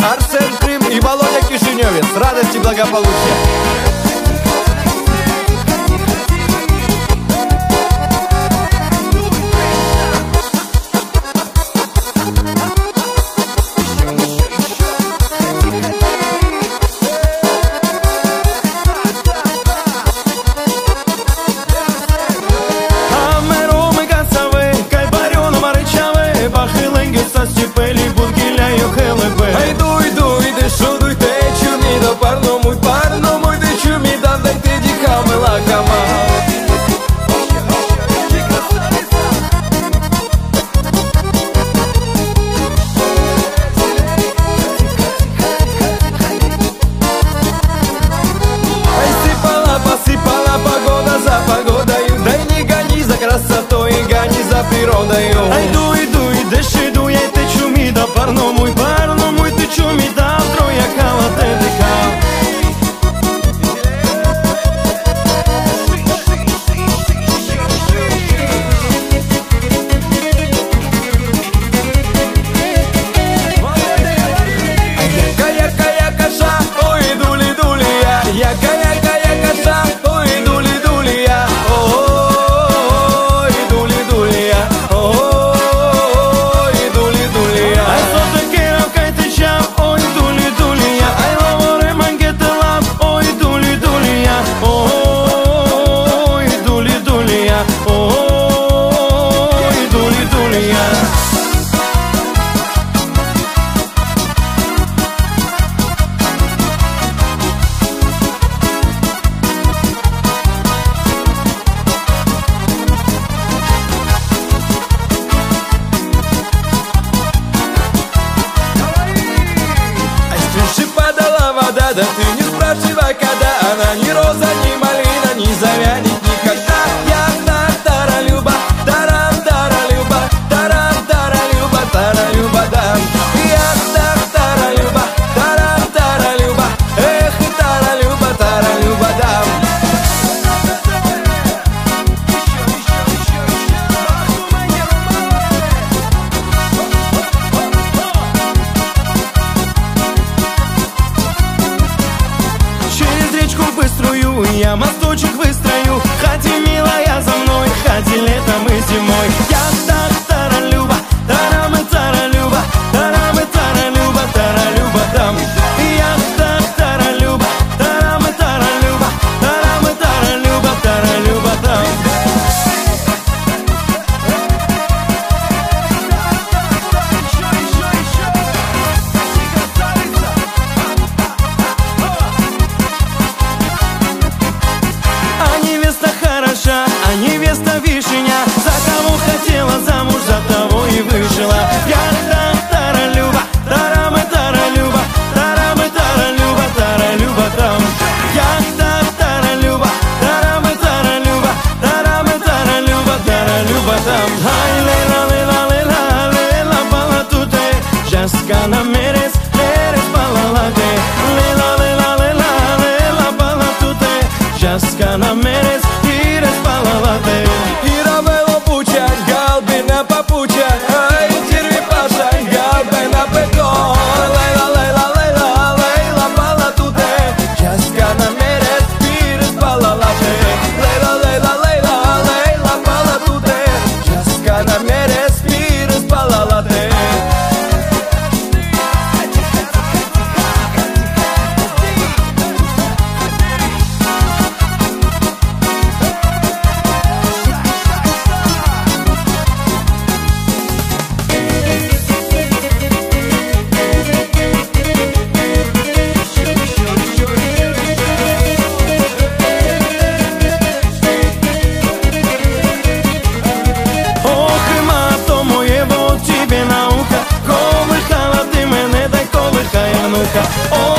Арсен Крым и Володя Кишиневец. Радости и благополучия. Ай, дуй, дуй, деши, дуй, ай, те чуми, да парно мой, те чуми, да троя кала те дека. Яка, яка, ша, ой, дули, дули, яка, яка, ша, ой, дули, дули, да ты не спрашивай, когда она ни роза, ни малина не завянет никогда. Я тара люба, тара люба, тара люба, тара люба, да. Я тара люба, тара люба, эх, тара люба, да. Я мосточек выстрою, ходи, милая, за мной, ходи летом и зимой. Я тара люба, тара люба, тара люба, там. Я тара люба, тара люба, тара люба, там. А невеста вишня, за кого хотела замуж, за того и вышла. Я тара люба, тара люба, тара люба, там. Я тара люба, тара люба, тара люба, там. Ай, лейла, лейла, лейла, лейла, пала туте, жаскана мерес, мерес палалате. Лейла, лейла, лейла, лейла, пала туте, жаскана мерес. Iravelo pucha, galbina papucha, ai, tirvi pasha, galbina peko. Leila, leila, leila, leila, pala tute, jaskana meres, pires pala late. Leila, leila, leila, leila, pala tute, jaskana meres, pires pala late. Колихала ти мене, дай колихай, внука.